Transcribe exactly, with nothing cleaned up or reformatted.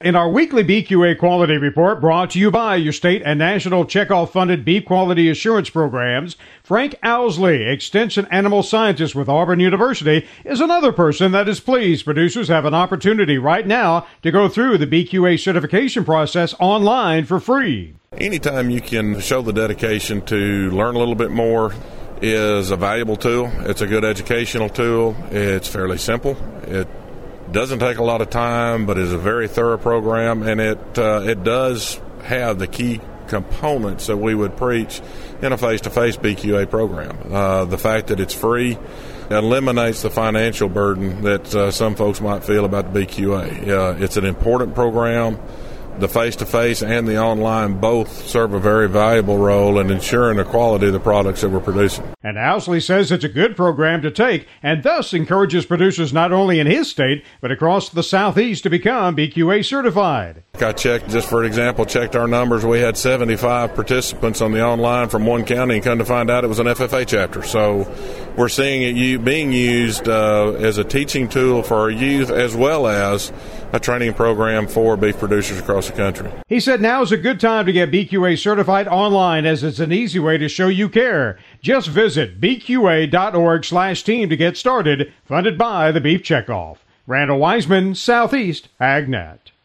In our weekly B Q A Quality Report, brought to you by your state and national checkoff-funded beef quality assurance programs, Frank Owsley, Extension Animal Scientist with Auburn University, is another person that is pleased producers have an opportunity right now to go through the B Q A certification process online for free. Anytime you can show the dedication to learn a little bit more is a valuable tool. It's a good educational tool. It's fairly simple. It doesn't take a lot of time, but is a very thorough program, and it uh, it does have the key components that we would preach in a face-to-face B Q A program. Uh, the fact that it's free eliminates the financial burden that uh, some folks might feel about the B Q A. Uh, it's an important program. The face-to-face and the online both serve a very valuable role in ensuring the quality of the products that we're producing. And Owsley says it's a good program to take and thus encourages producers not only in his state but across the Southeast to become B Q A certified. I checked, just for example, checked our numbers. We had seventy-five participants on the online from one county, and come to find out it was an F F A chapter. So we're seeing it being used uh, as a teaching tool for our youth as well as a training program for beef producers across the country. He said now is a good time to get B Q A certified online, as it's an easy way to show you care. Just visit b q a dot org slash team to get started, funded by the Beef Checkoff. Randall Wiseman, Southeast AgNet.